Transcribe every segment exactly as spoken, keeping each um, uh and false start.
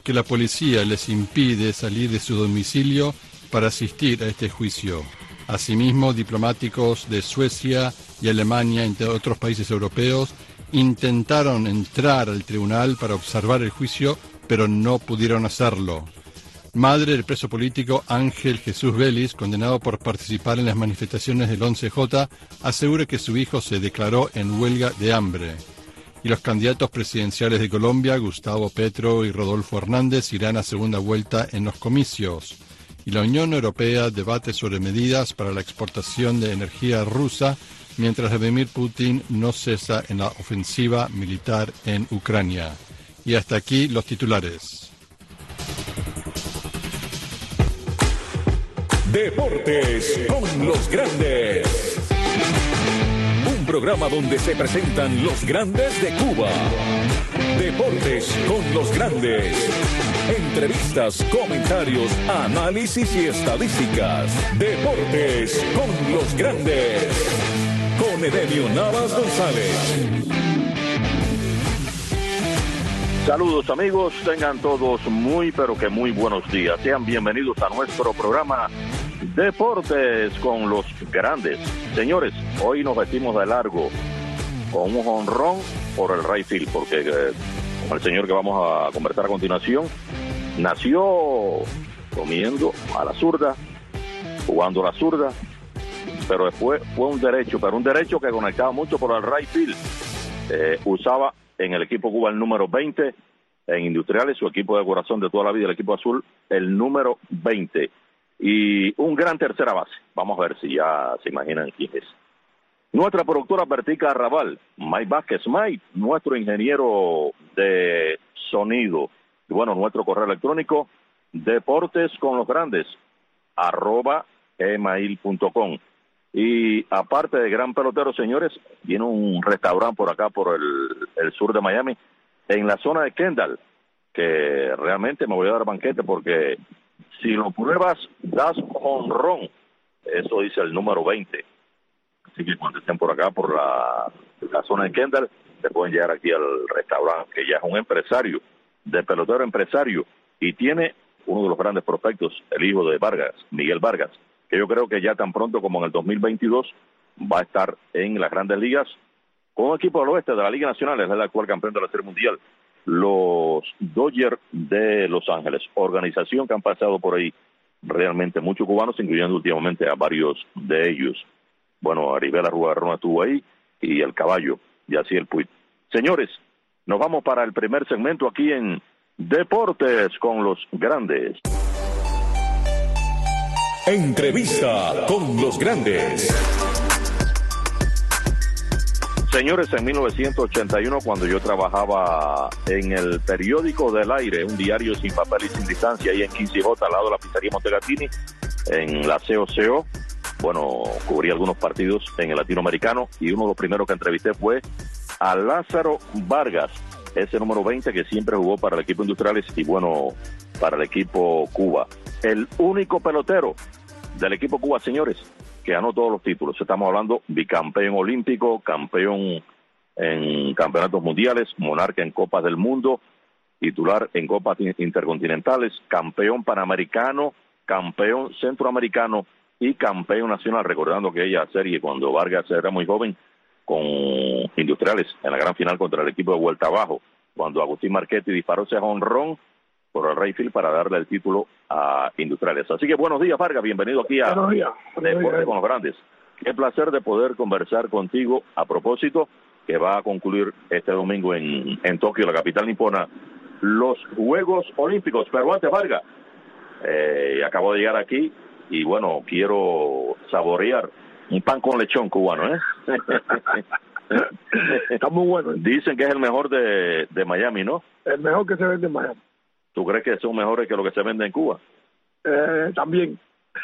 que la policía les impide salir de su domicilio para asistir a este juicio. Asimismo, diplomáticos de Suecia y Alemania, entre otros países europeos, intentaron entrar al tribunal para observar el juicio, pero no pudieron hacerlo. Madre del preso político Ángel Jesús Vélez, condenado por participar en las manifestaciones del once J, asegura que su hijo se declaró en huelga de hambre. Y los candidatos presidenciales de Colombia, Gustavo Petro y Rodolfo Hernández, irán a segunda vuelta en los comicios. Y la Unión Europea debate sobre medidas para la exportación de energía rusa, mientras Vladimir Putin no cesa en la ofensiva militar en Ucrania. Y hasta aquí los titulares. Deportes con los grandes. Un programa donde se presentan los grandes de Cuba. Deportes con los grandes. Entrevistas, comentarios, análisis y estadísticas. Deportes con los grandes. Con Edemio Navas González. Saludos amigos, tengan todos muy pero que muy buenos días. Sean bienvenidos a nuestro programa Deportes con los grandes. Señores, hoy nos vestimos de largo con un jonrón por el right field, porque eh, con el señor que vamos a conversar a continuación, nació comiendo a la zurda, jugando a la zurda, pero después fue un derecho, pero un derecho que conectaba mucho por el right field. Eh, usaba en el equipo Cuba el número veinte, en Industriales, su equipo de corazón de toda la vida, el equipo azul, el número veinte. Y un gran tercera base. Vamos a ver si ya se imaginan quién es. Nuestra productora Bertica Arrabal, Mike Vázquez, Mike, nuestro ingeniero de sonido. Y bueno, nuestro correo electrónico, deportes con los grandes, arroba gmail punto com. Y aparte de gran pelotero, señores, tiene un restaurante por acá, por el, el sur de Miami, en la zona de Kendall, que realmente me voy a dar banquete porque si lo pruebas, das jonrón. Eso dice el número veinte. Así que cuando estén por acá, por la, la zona de Kendall, se pueden llegar aquí al restaurante, que ya es un empresario, de pelotero empresario, y tiene uno de los grandes prospectos, el hijo de Vargas, Miguel Vargas, que yo creo que ya tan pronto como en el dos mil veintidós va a estar en las grandes ligas con un equipo del oeste de la Liga Nacional, es el actual campeón de la Serie Mundial, los Dodgers de Los Ángeles, organización que han pasado por ahí realmente muchos cubanos, incluyendo últimamente a varios de ellos. Bueno, Aribela Rugarrón estuvo ahí, y el caballo, y así el Puig. Señores, nos vamos para el primer segmento aquí en Deportes con los grandes. Entrevista con los grandes. Señores, en mil novecientos ochenta y uno, cuando yo trabajaba en el periódico del aire, un diario sin papel y sin distancia, ahí en quince J, al lado de la pizzería Montegatini, en la C O C O, bueno, cubrí algunos partidos en el latinoamericano, y uno de los primeros que entrevisté fue a Lázaro Vargas, ese número veinte que siempre jugó para el equipo Industriales y bueno, para el equipo Cuba. El único pelotero del equipo Cuba, señores, que ganó todos los títulos. Estamos hablando bicampeón olímpico, campeón en campeonatos mundiales, monarca en Copas del Mundo, titular en Copas Intercontinentales, campeón panamericano, campeón centroamericano y campeón nacional. Recordando que ella serie cuando Vargas era muy joven con Industriales en la gran final contra el equipo de Vuelta Abajo, cuando Agustín Marchetti disparó ese jonrón por el right field para darle el título a Industriales. Así que buenos días, Vargas, bienvenido aquí a Deportes con los Grandes. Qué placer de poder conversar contigo a propósito que va a concluir este domingo en, en Tokio, la capital nipona, los Juegos Olímpicos. Pero antes, Vargas, eh, acabo de llegar aquí y bueno, quiero saborear un pan con lechón cubano, ¿eh? Está muy bueno. Dicen que es el mejor de, de Miami, ¿no? El mejor que se vende en Miami. ¿Tú crees que son mejores que lo que se vende en Cuba? Eh, también.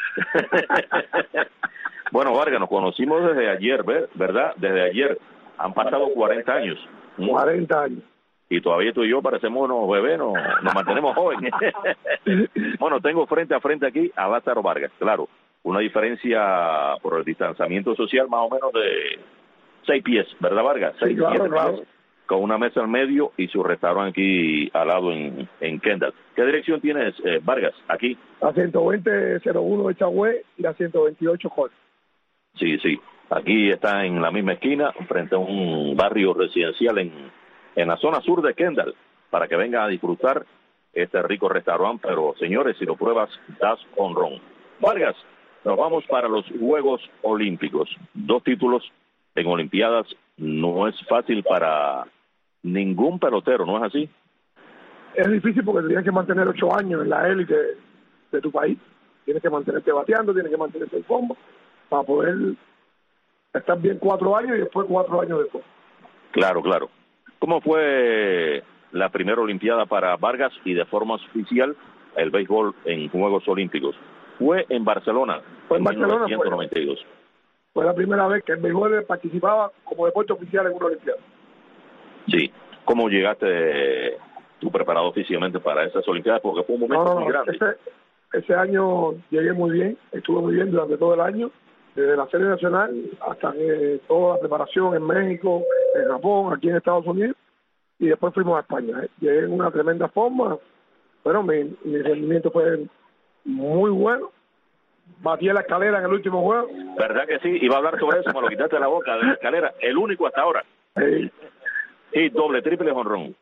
Bueno, Vargas, nos conocimos desde ayer, ¿verdad? Desde ayer. Han pasado cuarenta años. cuarenta años. Y todavía tú y yo parecemos unos bebés, nos, nos mantenemos jóvenes. Bueno, tengo frente a frente aquí a Lázaro Vargas, claro. Una diferencia por el distanciamiento social más o menos de seis pies, ¿verdad, Vargas? Seis, sí, claro, siete claro. pies. con una mesa al medio y su restaurante aquí al lado en, en Kendall. ¿Qué dirección tienes, eh, Vargas, aquí? La ciento veinte cero uno de Chagüe y la ciento veintiocho Jorge. Sí, sí. Aquí está en la misma esquina, frente a un barrio residencial en, en la zona sur de Kendall, para que vengan a disfrutar este rico restaurante. Pero, señores, si lo pruebas, das honrón. Vargas, nos vamos para los Juegos Olímpicos. Dos títulos en Olimpiadas no es fácil para ningún pelotero, ¿no es así? Es difícil porque tienes que mantener ocho años en la élite de, de tu país. Tienes que mantenerte bateando, tienes que mantenerte en fondo para poder estar bien cuatro años y después cuatro años después. Claro, claro. ¿Cómo fue la primera Olimpiada para Vargas y de forma oficial el béisbol en Juegos Olímpicos? Fue en Barcelona, fue en en Barcelona, mil novecientos noventa y dos. Fue, fue la primera vez que el béisbol participaba como deporte oficial en una Olimpiada. Sí. ¿Cómo llegaste tú preparado físicamente para esas Olimpiadas? Porque fue un momento no, no, muy grande. Ese, ese año llegué muy bien, estuve muy bien durante todo el año, desde la serie nacional hasta eh, toda la preparación en México, en Japón, aquí en Estados Unidos, y después fuimos a España. ¿eh? Llegué en una tremenda forma. Bueno, mi, mi rendimiento fue muy bueno. Batí en la escalera en el último juego. ¿Verdad que sí? Iba a hablar sobre eso, me lo quitaste de la boca, de la escalera. El único hasta ahora. Sí. Y doble, triple jonrón.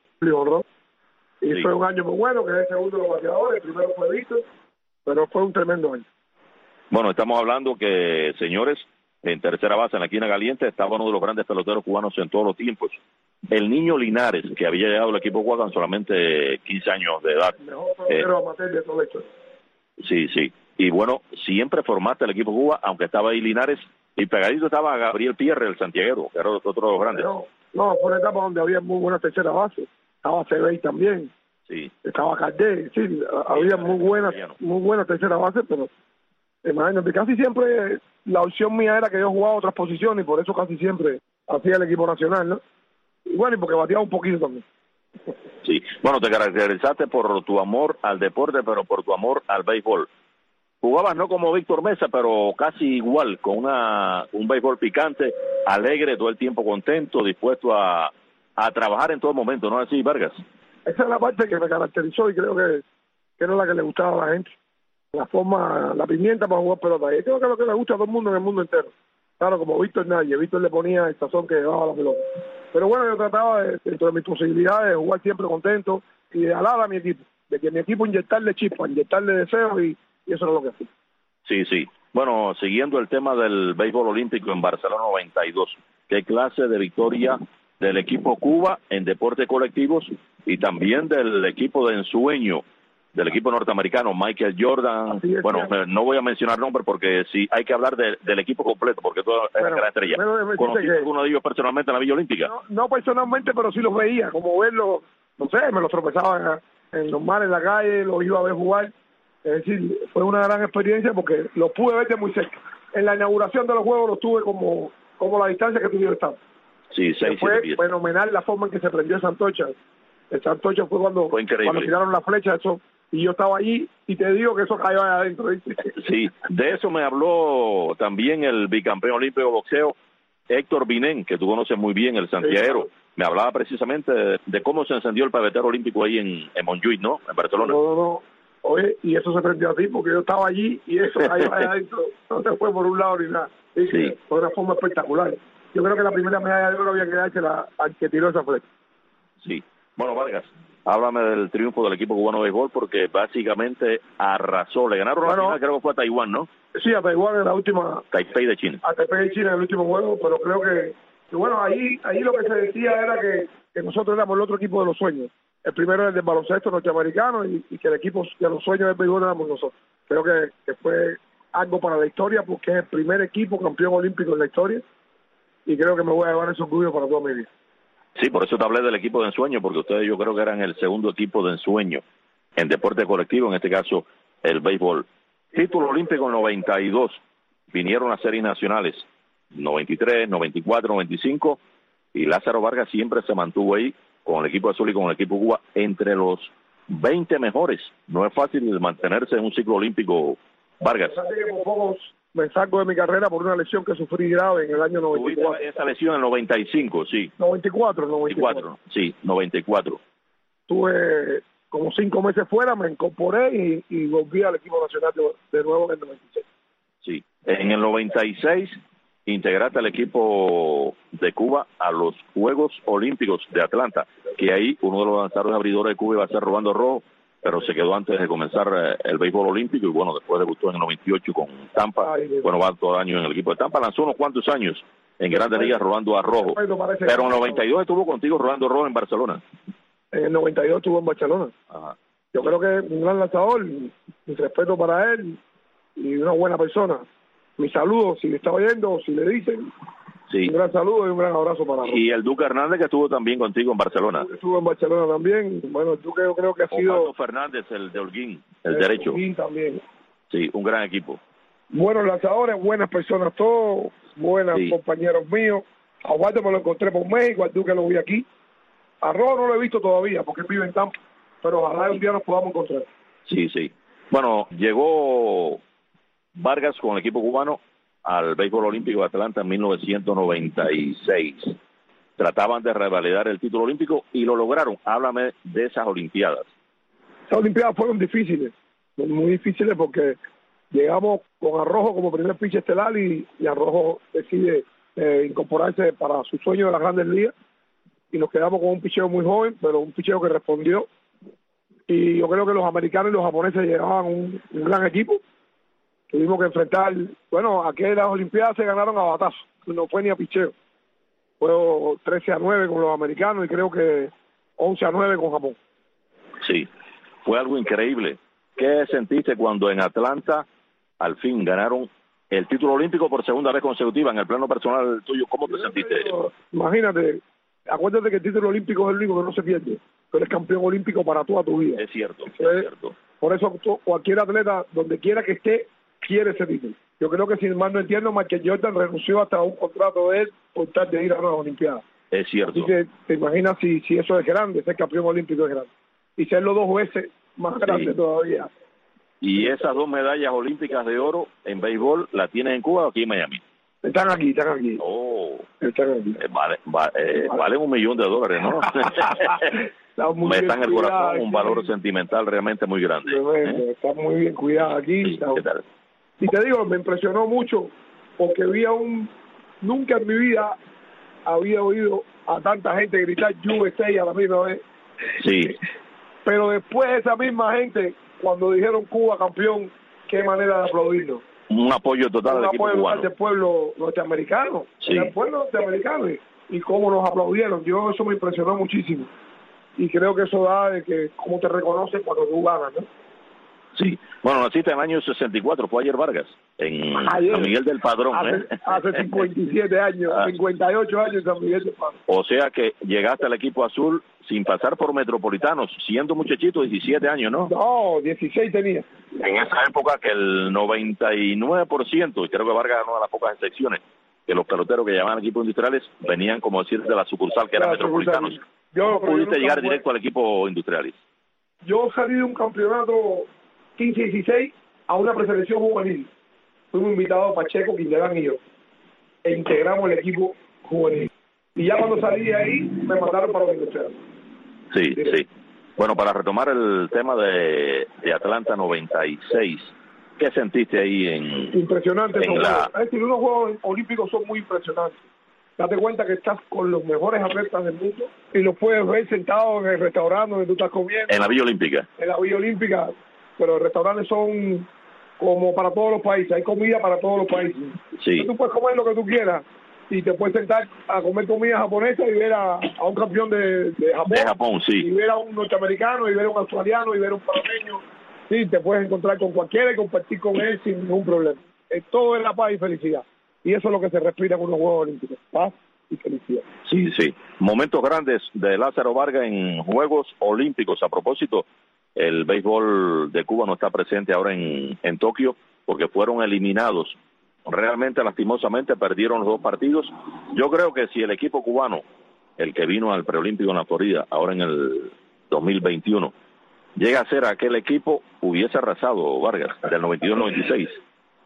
Y Sí. fue un año muy bueno, que es el segundo de los bateadores, el primero fue Víctor, pero fue un tremendo año. Bueno, estamos hablando que, señores, en tercera base, en la esquina caliente, estaba uno de los grandes peloteros cubanos en todos los tiempos. El niño Linares, que había llegado al equipo cubano con solamente quince años de edad. El mejor pelotero Eh, amateur de todo esto. Sí, sí. Y bueno, siempre formaste el equipo Cuba, aunque estaba ahí Linares, y pegadito estaba Gabriel Pierre, el santiaguero, que era otro de los grandes. No, no, fue una etapa donde había muy buena tercera base. Estaba Cebey también. Sí. Estaba Cardé, sí, había muy buenas, muy buenas tercera base, pero imagínate, casi siempre la opción mía era que yo jugaba otras posiciones y por eso casi siempre hacía el equipo nacional, ¿no? Y bueno, y porque bateaba un poquito también. Sí. Bueno, te caracterizaste por tu amor al deporte, pero por tu amor al béisbol. Jugabas no como Víctor Mesa, pero casi igual, con una un béisbol picante, alegre, todo el tiempo contento, dispuesto a, a trabajar en todo momento, ¿no es así, Vargas? Esa es la parte que me caracterizó y creo que, que era la que le gustaba a la gente. La forma, la pimienta para jugar pelota. Y creo que es lo que le gusta a todo el mundo en el mundo entero. Claro, como Víctor nadie. Víctor le ponía el sazón que llevaba la pelota. Pero bueno, yo trataba, de, dentro de mis posibilidades, de jugar siempre contento y de alar a mi equipo. De que mi equipo inyectarle chispa, inyectarle deseos y, y eso era lo que hacía. Sí, sí. Bueno, siguiendo el tema del béisbol olímpico en Barcelona noventa y dos. ¿Qué clase de victoria del equipo Cuba en deportes colectivos y también del equipo de ensueño, del equipo norteamericano, Michael Jordan? Es, bueno, eh, no voy a mencionar nombres porque sí hay que hablar de, del equipo completo, porque todo es bueno, gran estrella. Bueno, ¿Conociste alguno de ellos personalmente en la Villa Olímpica? No, no personalmente, pero sí los veía, como verlos, no sé, me los tropezaba en, en los mares, en la calle, los iba a ver jugar. Es decir, fue una gran experiencia porque los pude ver de muy cerca. En la inauguración de los Juegos los tuve como, como la distancia que tuvieron estar. Sí, seis, fue siete pies. fenomenal la forma en que se prendió esa antorcha. Esa antorcha fue cuando, fue cuando tiraron la flecha, eso, y yo estaba allí y te digo que eso cayó allá adentro. Sí, de eso me habló también el bicampeón olímpico de boxeo, Héctor Binén, que tú conoces muy bien, el santiaguero. Sí. Me hablaba precisamente de, de cómo se encendió el pebetero olímpico ahí en, en Montjuïc, ¿no? En Barcelona. No, no, no. Oye, y eso se prendió así porque yo estaba allí y eso cayó allá adentro. No se fue por un lado ni nada. Sí, sí. Fue una forma espectacular. Yo creo que la primera medalla de oro había que dársela al que tiró esa flecha. Sí. Bueno, Vargas, háblame del triunfo del equipo cubano de béisbol porque básicamente arrasó. Le ganaron bueno, la final, creo que fue a Taiwán, ¿no? Sí, a Taiwán en la última... Taipei de China. A Taipei de China en el último juego, pero creo que, que bueno, ahí ahí lo que se decía era que, que nosotros éramos el otro equipo de los sueños. El primero era el del baloncesto norteamericano y, y que el equipo de los sueños del béisbol éramos nosotros. Creo que, que fue algo para la historia porque es el primer equipo campeón olímpico en la historia y creo que me voy a llevar ese orgullo para toda mi vida. Sí, por eso te hablé del equipo de ensueño, porque ustedes yo creo que eran el segundo equipo de ensueño en deporte colectivo, en este caso el béisbol. Título olímpico en noventa y dos, vinieron las series nacionales, noventa y tres, noventa y cuatro, noventa y cinco, y Lázaro Vargas siempre se mantuvo ahí con el equipo azul y con el equipo Cuba entre los veinte mejores. No es fácil mantenerse en un ciclo olímpico, Vargas. Por pocos, me salgo de mi carrera por una lesión que sufrí grave en el año noventa y cuatro. Tuviste esa lesión en el noventa y cinco, sí. noventa y cuatro, noventa y cuatro. Sí, noventa y cuatro. Tuve como cinco meses fuera, me incorporé y, y volví al equipo nacional de, de nuevo en el noventa y seis. Sí, en el noventa y seis integraste al equipo de Cuba a los Juegos Olímpicos de Atlanta, que ahí uno de los lanzadores abridores de Cuba iba a ser Rolando Rojo, pero se quedó antes de comenzar eh, el béisbol olímpico, y bueno, después debutó en el noventa y ocho con Tampa. Ay, bueno, va todo el año en el equipo de Tampa, lanzó unos cuantos años en Grandes Ligas Rolando a Rojo, pero en el noventa y dos estuvo contigo Rolando Rojo en Barcelona. En el noventa y dos estuvo en Barcelona. Ajá. Yo creo que un gran lanzador, mi respeto para él, y una buena persona. Mi saludo, si le está oyendo, si le dicen, sí. Un gran saludo y un gran abrazo para él. Y el Duque Hernández, que estuvo también contigo en Barcelona. Estuvo en Barcelona también. Bueno, el Duque yo creo que ha sido... Osvaldo Fernández, el de Holguín, el, el derecho. Holguín también. Sí, un gran equipo. Buenos lanzadores, buenas personas todos, buenos sí. compañeros míos. A Osvaldo me lo encontré por México, al Duque lo vi aquí. A Rojo no lo he visto todavía, porque él vive en Tampa, pero ojalá un día nos podamos encontrar. Sí, sí. Bueno, llegó Vargas con el equipo cubano al béisbol olímpico de Atlanta en mil novecientos noventa y seis. Trataban de revalidar el título olímpico y lo lograron. Háblame de esas olimpiadas. Esas olimpiadas fueron difíciles, muy difíciles, porque llegamos con Arrojo como primer pitcher estelar y, y Arrojo decide eh, incorporarse para su sueño de las Grandes Ligas, y nos quedamos con un picheo muy joven, pero un picheo que respondió. Y yo creo que los americanos y los japoneses llevaban un, un gran equipo. Tuvimos que enfrentar, bueno, aquellas Olimpiadas se ganaron a batazo, no fue ni a picheo. Fue trece a nueve con los americanos y creo que once a nueve con Japón. Sí, fue algo increíble. ¿Qué sentiste cuando en Atlanta al fin ganaron el título olímpico por segunda vez consecutiva? En el plano personal tuyo, ¿cómo te sentiste? Imagínate, acuérdate que el título olímpico es el único que no se pierde. Tú eres campeón olímpico para toda tu vida. Es cierto, es, es cierto. Por eso cualquier atleta, donde quiera que esté, quiere ese título. Yo creo que, sin más no entiendo, Michael Jordan renunció hasta un contrato de él por tal de ir a las Olimpiadas. Es cierto. Así que te imaginas si, si eso es grande, ser campeón olímpico es grande. Y serlo dos veces, más grande sí. todavía. ¿Y esas dos medallas olímpicas de oro en béisbol las tienes en Cuba o aquí en Miami? Están aquí, están aquí. Oh, están aquí. Eh, vale, va, eh, vale. Valen un millón de dólares, ¿no? Me está en el corazón aquí. Un valor sentimental realmente muy grande. ¿eh? Está muy bien cuidado aquí. Sí, está... ¿qué tal? Y te digo, me impresionó mucho porque vi a un... Nunca en mi vida había oído a tanta gente gritar U S A a la misma vez. Sí. Pero después esa misma gente, cuando dijeron Cuba campeón, qué manera de aplaudirlo. Un apoyo total un del equipo apoyo cubano. total del pueblo norteamericano. Sí. Del pueblo norteamericano. Y, y cómo nos aplaudieron. Yo eso me impresionó muchísimo. Y creo que eso da de que cómo te reconocen cuando tú ganas, ¿no? Sí. Bueno, naciste en el año sesenta y cuatro, fue ayer Vargas, en ayer, San Miguel del Padrón. Hace, ¿eh? hace cincuenta y siete años, ah. cincuenta y ocho años en San Miguel del Padrón. O sea que llegaste al equipo azul sin pasar por Metropolitanos, siendo muchachito, diecisiete años, ¿no? No, dieciséis tenía. En esa época que el noventa y nueve por ciento, y creo que Vargas era una de las pocas excepciones, que los peloteros que llamaban equipos industriales venían, como decir, de la sucursal que era Metropolitanos. Yo, ¿Cómo pudiste yo llegar fue... directo al equipo industriales? Yo salí de un campeonato quince dieciséis a una preselección juvenil. Fuimos invitados a Pacheco, Quinterán y yo. E integramos el equipo juvenil. Y ya cuando salí de ahí, me mandaron para los industriales. Sí, sí, sí. Bueno, para retomar el tema de, de Atlanta noventa y seis, ¿qué sentiste ahí en... Impresionante. En la... Es decir, unos Juegos Olímpicos son muy impresionantes. Date cuenta que estás con los mejores atletas del mundo y los puedes ver sentados en el restaurante donde tú estás comiendo. En la Villa Olímpica. En la Villa Olímpica, pero los restaurantes son como para todos los países, hay comida para todos los países. Sí. Entonces tú puedes comer lo que tú quieras y te puedes sentar a comer comida japonesa y ver a, a un campeón de, de Japón. De Japón, sí. Y ver a un norteamericano, y ver a un australiano, y ver a un panameño. Sí, te puedes encontrar con cualquiera y compartir con él sin ningún problema. Es todo es la paz y felicidad. Y eso es lo que se respira con los Juegos Olímpicos, paz y felicidad. Sí, sí. Momentos grandes de Lázaro Vargas en Juegos Olímpicos. A propósito, el béisbol de Cuba no está presente ahora en, en Tokio porque fueron eliminados. Realmente, lastimosamente, perdieron los dos partidos. Yo creo que si el equipo cubano, el que vino al preolímpico en la Florida, ahora en el dos mil veintiuno, llega a ser aquel equipo, hubiese arrasado Vargas, del noventa y dos noventa y seis.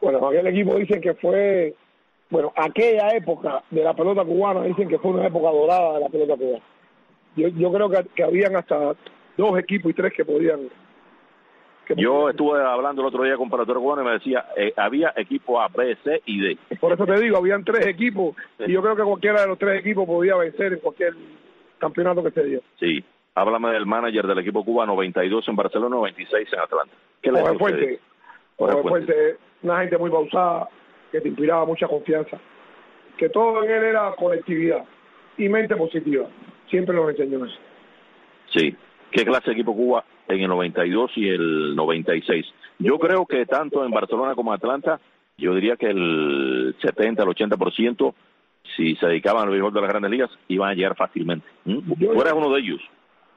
Bueno, aquel equipo dicen que fue, bueno, aquella época de la pelota cubana dicen que fue una época dorada de la pelota cubana. Yo, yo creo que, que habían hasta dos equipos y tres que podían. Que yo podían. estuve hablando el otro día con pelotero cubano y me decía, eh, había equipo A, B, C y D. Por eso te digo, habían tres equipos y yo creo que cualquiera de los tres equipos podía vencer en cualquier campeonato que se dio. Sí. Háblame del manager del equipo cubano, noventa y dos en Barcelona, noventa y seis en Atlanta. ¿Qué le Jorge Fuente, Jorge Fuente, una gente muy pausada, que te inspiraba mucha confianza, que todo en él era conectividad y mente positiva. Siempre nos enseñó eso. Sí. ¿Qué clase de equipo Cuba en el noventa y dos y el noventa y seis? Yo creo que tanto en Barcelona como en Atlanta, yo diría que el setenta, el ochenta por ciento, si se dedicaban al béisbol de las Grandes Ligas, iban a llegar fácilmente. ¿Mm? Tú eres uno de ellos.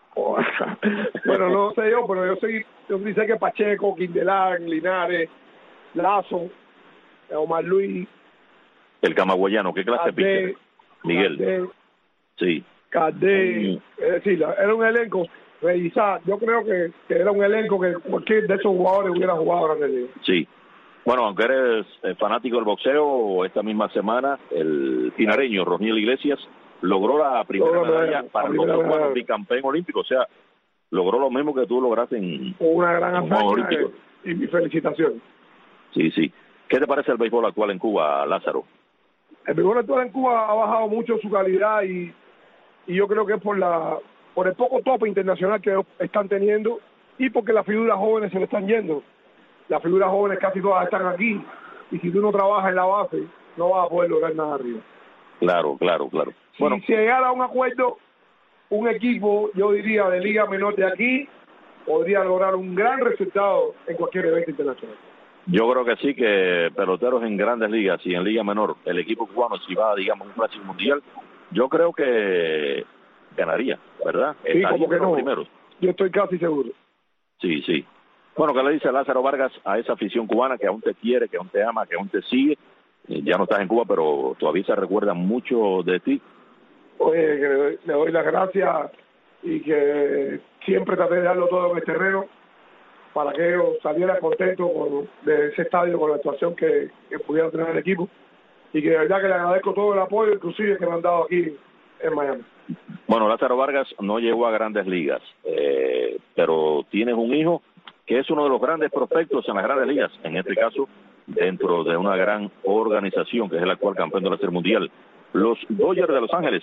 Bueno, no sé yo, pero yo sé, yo sé que Pacheco, Quindelán, Linares, Lazo, Omar Luis, el camagüeyano, ¿qué clase de pitcher? Miguel. Cardé, sí. Cardé, mm. es decir, era un elenco revisado. Yo creo que, que era un elenco que cualquier de esos jugadores hubiera jugado Grandes Ligas. Sí. Bueno, aunque eres fanático del boxeo, esta misma semana el pinareño Roniel Iglesias logró la primera medalla para los dos Juegos bicampeón olímpico, o sea, logró lo mismo que tú lograste en una gran hazaña eh, y mi felicitación. Sí, sí. ¿Qué te parece el béisbol actual en Cuba, Lázaro? El béisbol actual en Cuba ha bajado mucho su calidad y, y yo creo que es por la por el poco tope internacional que están teniendo y porque las figuras jóvenes se le están yendo. Las figuras jóvenes casi todas están aquí y si tú no trabajas en la base no vas a poder lograr nada arriba. Claro, claro, claro. Si bueno, se llegara a un acuerdo, un equipo, yo diría, de liga menor de aquí, podría lograr un gran resultado en cualquier evento internacional. Yo creo que sí, que peloteros en grandes ligas y en liga menor, el equipo cubano, si va, digamos, a un clásico mundial, yo creo que ganaría, ¿verdad? Sí, como que no. Primeros. Yo estoy casi seguro. Sí, sí. Bueno, ¿qué le dice Lázaro Vargas a esa afición cubana que aún te quiere, que aún te ama, que aún te sigue? Ya no estás en Cuba, pero todavía se recuerda mucho de ti. Oye, que le doy, le doy las gracias y que siempre traté de darlo todo en el terreno para que ellos salieran contentos con, de ese estadio con la actuación que, que pudieron tener el equipo y que de verdad que le agradezco todo el apoyo, inclusive que me han dado aquí en Miami. Bueno, Lázaro Vargas no llegó a grandes ligas, eh, pero tienes un hijo que es uno de los grandes prospectos en las grandes ligas, en este caso dentro de una gran organización que es el actual campeón de la Serie Mundial, los Dodgers de Los Ángeles.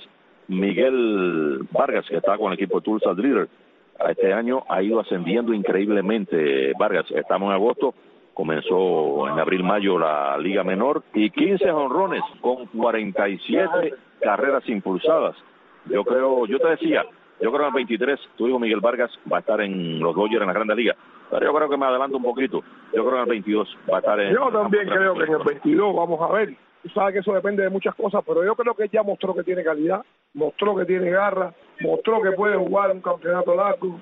Miguel Vargas, que está con el equipo de Tulsa Drillers, este año ha ido ascendiendo increíblemente. Vargas, estamos en agosto, comenzó en abril-mayo la Liga Menor y quince jonrones con cuarenta y siete carreras impulsadas. Yo creo, yo te decía, yo creo que en el veintitrés, tu hijo Miguel Vargas va a estar en los Dodgers en la Grande Liga, pero yo creo que me adelanto un poquito. Yo creo que en el veintidós va a estar en... Yo también creo que en el veintidós, vamos a ver. Tú sabes que eso depende de muchas cosas, pero yo creo que ya mostró que tiene calidad, mostró que tiene garra, mostró que puede jugar un campeonato largo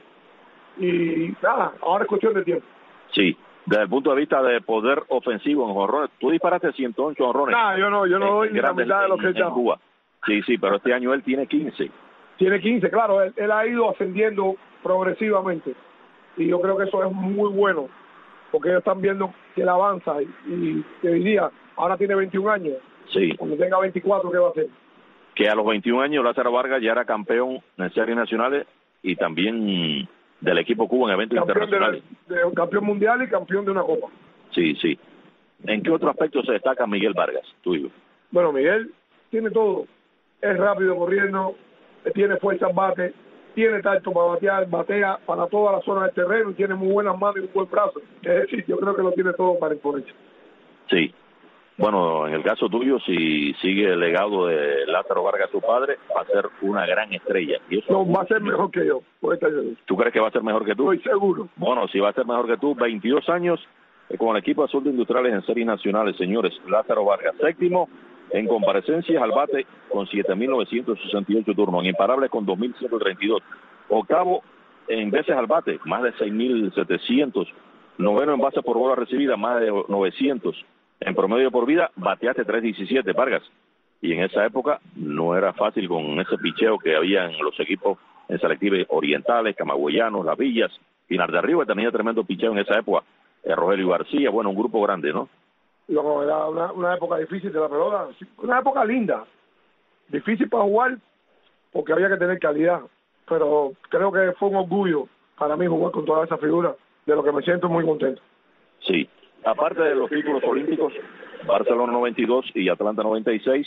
y nada, ahora es cuestión de tiempo. Sí, desde el punto de vista de poder ofensivo en jonrones, tú disparaste ciento ocho jonrones. No, yo no, yo no doy ni la mitad de lo que en Cuba. Sí, sí, pero este año él tiene quince. Tiene quince, claro, él, él ha ido ascendiendo progresivamente y yo creo que eso es muy bueno porque ellos están viendo que él avanza y, y te diría, ahora tiene veintiún años. Sí. Cuando tenga veinticuatro, ¿qué va a hacer? Que a los veintiún años Lázaro Vargas ya era campeón en series nacionales y también del equipo Cuba en eventos campeón internacionales. De, de, campeón mundial y campeón de una copa. Sí, sí. ¿En qué otro aspecto se destaca Miguel Vargas, tuyo? Bueno, Miguel tiene todo. Es rápido corriendo, tiene fuerza en bate, tiene tacto para batear, batea para toda la zona del terreno y tiene muy buenas manos y un buen brazo. Es decir, yo creo que lo tiene todo para imponerse. Sí. Bueno, en el caso tuyo, si sigue el legado de Lázaro Vargas, tu padre, va a ser una gran estrella. Y eso no, va a ser mejor que yo. ¿Tú crees que va a ser mejor que tú? Estoy seguro. Bueno, si va a ser mejor que tú, veintidós años con el equipo Azul de Industriales en series nacionales, señores. Lázaro Vargas, séptimo en comparecencias al bate con siete mil novecientos sesenta y ocho turnos, en imparables con dos mil ciento treinta y dos. Octavo en veces al bate, más de seis mil setecientos. Noveno en bases por bola recibida, más de novecientos. En promedio por vida, bateaste tres diecisiete, Vargas. Y en esa época no era fácil con ese picheo que había en los equipos en selectives orientales, camagüeyanos, Las Villas, Pinar de Arriba, tenía tremendo picheo en esa época. Eh, Rogelio García, bueno, un grupo grande, ¿no? Luego era una, una época difícil de la pelota, una época linda, difícil para jugar porque había que tener calidad, pero creo que fue un orgullo para mí jugar con toda esa figura, de lo que me siento muy contento. Sí, aparte de los títulos olímpicos, Barcelona noventa y dos y Atlanta noventa y seis,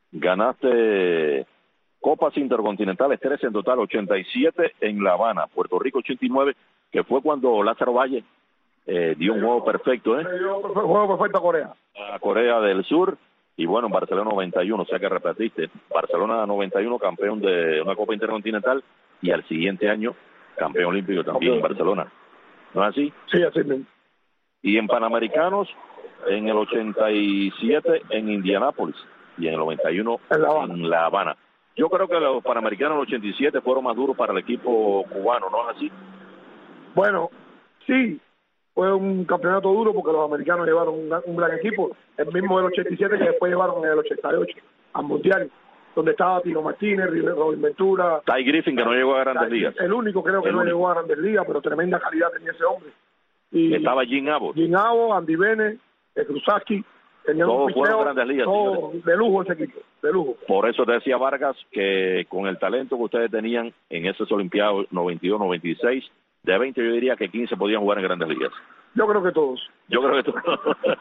ganaste Copas Intercontinentales, tres en total, ochenta y siete en La Habana, Puerto Rico ochenta y nueve, que fue cuando Lázaro Valle eh, dio un juego perfecto, ¿eh? Dio un juego perfecto a Corea. A Corea del Sur, y bueno, en Barcelona noventa y uno, o sea que repetiste, Barcelona noventa y uno, campeón de una Copa Intercontinental, y al siguiente año, campeón olímpico también en Barcelona. ¿No es así? Sí, así mismo. Y en Panamericanos, en el ochenta y siete en Indianápolis, y en el noventa y uno en La Habana. En La Habana. Yo creo que los Panamericanos del ochenta y siete fueron más duros para el equipo cubano, ¿no es así? Bueno, sí, fue un campeonato duro porque los americanos llevaron un, un gran equipo, el mismo del ochenta y siete que después llevaron en el ochenta y ocho al Mundial, donde estaba Tino Martínez, Robin Ventura, Ty Griffin, que no llegó a Grandes Ty, Ligas. El único creo que el no único. llegó a Grandes Ligas, pero tremenda calidad tenía ese hombre. Y estaba Jim Abbott. Jim Abbott, Andy Bennett, Krusaski, tenían todos un fueron Grandes Ligas, todo de lujo ese equipo, de lujo. Por eso te decía Vargas que con el talento que ustedes tenían en esos Olimpiados noventa y dos noventa y seis, de veinte yo diría que quince podían jugar en Grandes Ligas. Yo creo que todos. Yo creo que todos.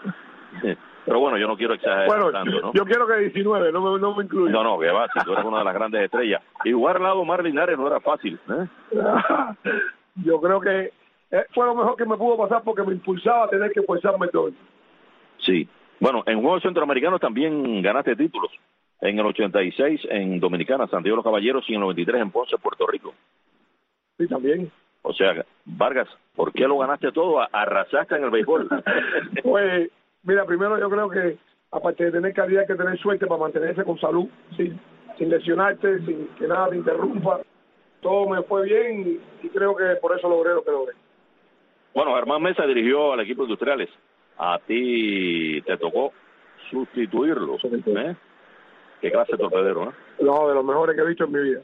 Pero bueno, yo no quiero exagerar bueno, tanto, ¿no? Yo quiero que diecinueve, no me, no me incluya. No, no, que va, si tú eres una de las grandes estrellas. Y jugar al lado de Marlin Linares no era fácil, ¿eh? Yo creo que fue lo mejor que me pudo pasar porque me impulsaba a tener que esforzarme todo. Sí. Bueno, en Juegos Centroamericanos también ganaste títulos. En el ochenta y seis en Dominicana, Santiago de los Caballeros, y en el noventa y tres en Ponce, Puerto Rico. Sí, también. O sea, Vargas, ¿por qué lo ganaste todo? Arrasaste en el béisbol. Pues, mira, primero yo creo que, aparte de tener calidad, hay que tener suerte para mantenerse con salud, sin, sin lesionarte, sin que nada te interrumpa. Todo me fue bien y, y creo que por eso logré lo que logré. Bueno, Germán Mesa dirigió al equipo Industriales. A ti te tocó sustituirlo, ¿eh? Qué clase de torpedero, ¿eh? No, de los mejores que he visto en mi vida.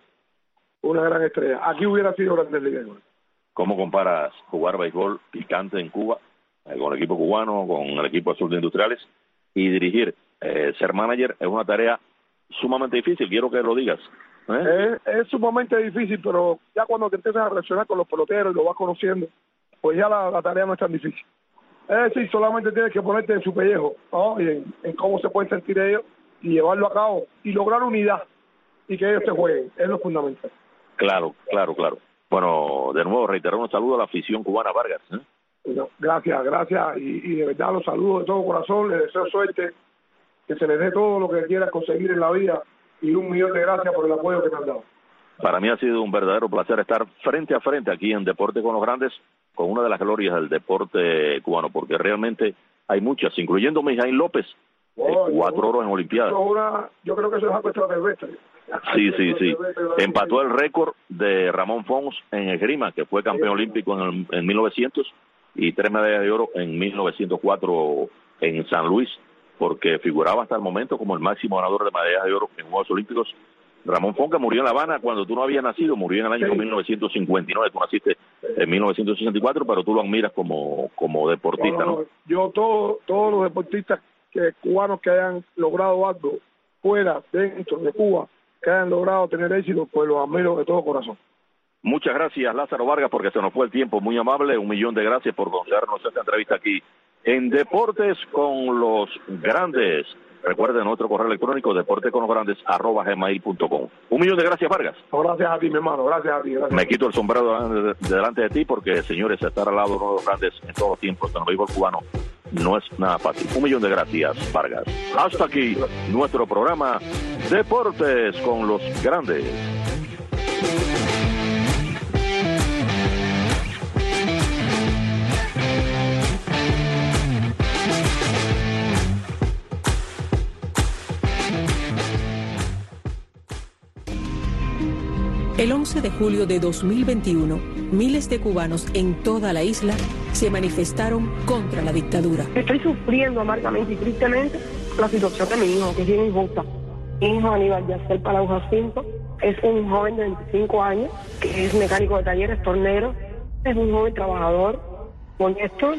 Una gran estrella. Aquí hubiera sido Grandes Ligas. ¿Cómo comparas jugar béisbol picante en Cuba, eh, con el equipo cubano, con el equipo azul de Industriales, y dirigir, eh, ser manager es una tarea sumamente difícil? Quiero que lo digas. ¿eh? Es, es sumamente difícil, pero ya cuando te empiezas a relacionar con los peloteros y lo vas conociendo, pues ya la, la tarea no es tan difícil. Es decir, solamente tienes que ponerte en su pellejo, ¿no? Y en, en cómo se pueden sentir ellos y llevarlo a cabo y lograr unidad y que ellos te jueguen, es lo fundamental. Claro, claro, claro. Bueno, de nuevo reiterar un saludo a la afición cubana, Vargas. ¿eh? Bueno, gracias, gracias, y, y de verdad los saludo de todo corazón, les deseo suerte, que se les dé todo lo que quieran conseguir en la vida y un millón de gracias por el apoyo que me han dado. Para mí ha sido un verdadero placer estar frente a frente aquí en Deporte con los Grandes, con una de las glorias del deporte cubano, porque realmente hay muchas, incluyendo Mijaín López, oh, eh, cuatro oros en Olimpiadas. Una, yo creo que eso es algo extraterrestre. Sí, sí, sí. Empató el récord de Ramón Fons en esgrima, que fue campeón olímpico en, el, en mil novecientos, y tres medallas de oro en mil novecientos cuatro en San Luis, porque figuraba hasta el momento como el máximo ganador de medallas de oro en Juegos Olímpicos. Ramón Fons, que murió en La Habana cuando tú no habías nacido, murió en el año sí. mil novecientos cincuenta y nueve, tú naciste en mil novecientos sesenta y cuatro, pero tú lo admiras como, como deportista, ¿no? ¿no? Yo, todo, todos los deportistas que cubanos que hayan logrado algo fuera, dentro de Cuba, que hayan logrado tener éxito, pues los admiro de todo corazón. Muchas gracias, Lázaro Vargas, porque se nos fue el tiempo, muy amable. Un millón de gracias por concedernos esta entrevista aquí en Deportes con los Grandes. Recuerden nuestro correo electrónico, deporteconlosgrandes arroba gmail punto com. Un millón de gracias, Vargas. Gracias a ti, mi hermano, gracias a ti. Gracias. Me quito el sombrero de delante de ti porque, señores, estar al lado de uno de los grandes en todos los tiempos en el béisbol cubano no es nada fácil. Un millón de gracias, Vargas. Hasta aquí nuestro programa Deportes con los Grandes. El once de julio de dos mil veintiuno, miles de cubanos en toda la isla se manifestaron contra la dictadura. Estoy sufriendo amargamente y tristemente la situación de mi hijo, que es bien injusta. Mi hijo Aníbal Yacer Palau Jacinto es un joven de veinticinco años, que es mecánico de talleres, tornero, es un joven trabajador, honesto,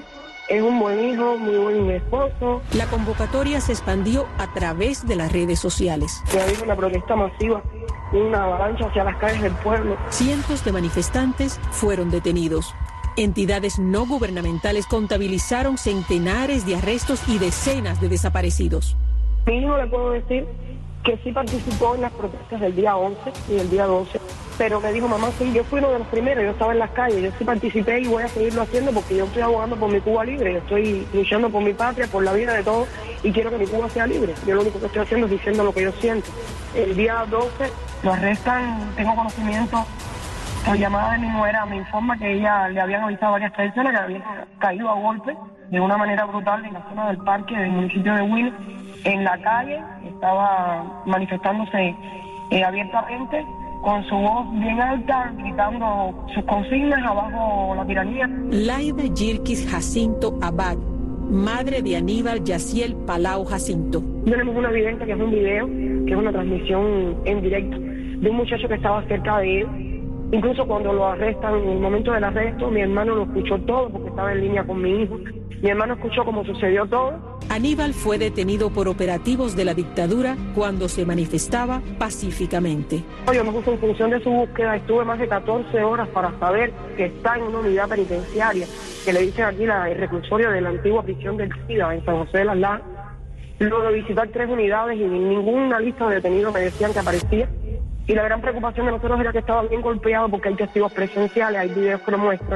es un buen hijo, muy buen esposo. La convocatoria se expandió a través de las redes sociales. Se ha habido una protesta masiva, una avalancha hacia las calles del pueblo. Cientos de manifestantes fueron detenidos. Entidades no gubernamentales contabilizaron centenares de arrestos y decenas de desaparecidos. Mi hijo, le puedo decir que sí participó en las protestas del día once y del día doce, pero me dijo, mamá, sí, yo fui uno de los primeros, yo estaba en las calles, yo sí participé y voy a seguirlo haciendo porque yo estoy abogando por mi Cuba libre, yo estoy luchando por mi patria, por la vida de todos y quiero que mi Cuba sea libre. Yo lo único que estoy haciendo es diciendo lo que yo siento. El día doce lo arrestan, tengo conocimiento, la llamada de mi nuera me informa que ella le habían avisado a varias personas que habían caído a golpe de una manera brutal en la zona del parque del municipio de Huila. En la calle estaba manifestándose eh, abiertamente, con su voz bien alta, gritando sus consignas: abajo la tiranía. Laida Yilkis Jacinto Abad, madre de Aníbal Yaciel Palau Jacinto. Tenemos una evidencia que es un video, que es una transmisión en directo de un muchacho que estaba cerca de él. Incluso cuando lo arrestan, en el momento del arresto, mi hermano lo escuchó todo porque estaba en línea con mi hijo. Mi hermano escuchó cómo sucedió todo. Aníbal fue detenido por operativos de la dictadura cuando se manifestaba pacíficamente. Yo me puse en función de su búsqueda, estuve más de catorce horas para saber que está en una unidad penitenciaria, que le dicen aquí la, el reclusorio de la antigua prisión del SIDA en San José de las Lajas. Luego de visitar tres unidades y ninguna lista de detenidos me decían que aparecía. Y la gran preocupación de nosotros era que estaba bien golpeado porque hay testigos presenciales, hay videos que lo muestran,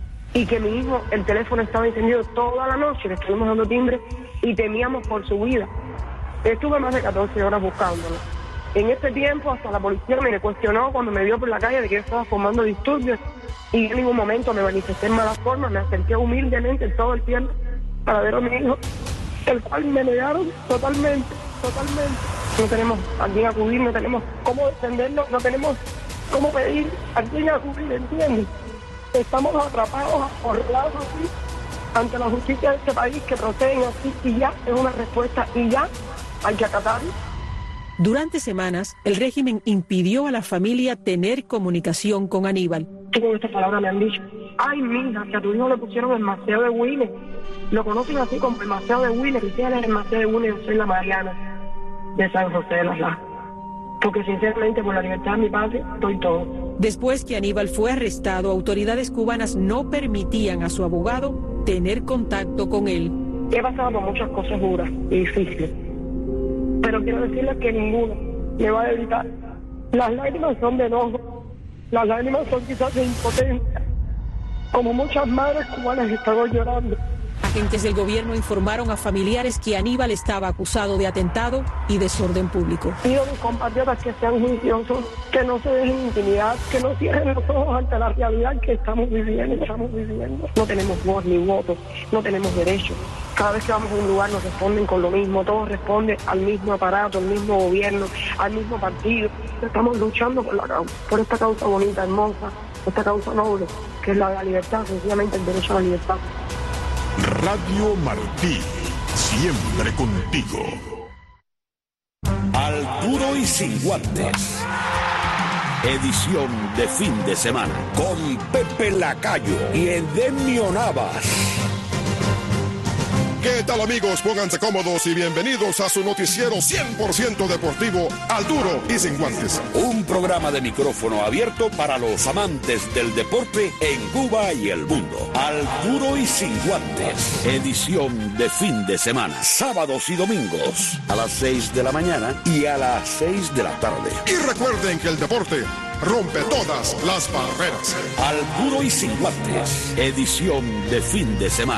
y que mi hijo, el teléfono estaba encendido toda la noche, le estuvimos dando timbre y temíamos por su vida. Estuve más de catorce horas buscándolo. En este tiempo hasta la policía me cuestionó cuando me vio por la calle de que yo estaba formando disturbios y en ningún momento me manifesté en mala forma, me acerqué humildemente todo el tiempo para ver a mi hijo, el cual me negaron totalmente, totalmente. No tenemos a quién acudir, no tenemos cómo defenderlo, no tenemos cómo pedir a quién acudir, ¿entiendes? Estamos atrapados, acorralados así, ante la justicia de este país, que proceden así, y ya es una respuesta, y ya hay que acatarlo. Durante semanas, el régimen impidió a la familia tener comunicación con Aníbal. Y con estas palabras me han dicho: ay, mija, que a tu hijo le pusieron el Maceo de Huila. Lo conocen así como el Maceo de Huila, que si él es el Maceo de Huila, yo soy la Mariana de San José de las Lajas. Porque sinceramente, por la libertad de mi padre, doy todo. Después que Aníbal fue arrestado, autoridades cubanas no permitían a su abogado tener contacto con él. He pasado por muchas cosas duras y difíciles, pero quiero decirles que ninguno me va a evitar. Las lágrimas son de enojo, las lágrimas son quizás de impotencia, como muchas madres cubanas están hoy llorando. Agentes del gobierno informaron a familiares que Aníbal estaba acusado de atentado y desorden público. Pido a mis compatriotas que sean juiciosos, que no se dejen intimidar, que no cierren los ojos ante la realidad que estamos viviendo, estamos viviendo. No tenemos voz ni voto, no tenemos derechos. Cada vez que vamos a un lugar nos responden con lo mismo, todo responde al mismo aparato, al mismo gobierno, al mismo partido. Estamos luchando por la causa, por esta causa bonita, hermosa, esta causa noble, que es la de la libertad, sencillamente el derecho a la libertad. Radio Martí, siempre contigo. Al duro y sin guantes. Edición de fin de semana con Pepe Lacayo y Edemio Navas. ¿Qué tal, amigos? Pónganse cómodos y bienvenidos a su noticiero cien por ciento deportivo, Al Duro y Sin Guantes. Un programa de micrófono abierto para los amantes del deporte en Cuba y el mundo. Al Duro y Sin Guantes. Edición de fin de semana, sábados y domingos a las seis de la mañana y a las seis de la tarde. Y recuerden que el deporte rompe todas las barreras. Al Duro y Sin Guantes. Edición de fin de semana.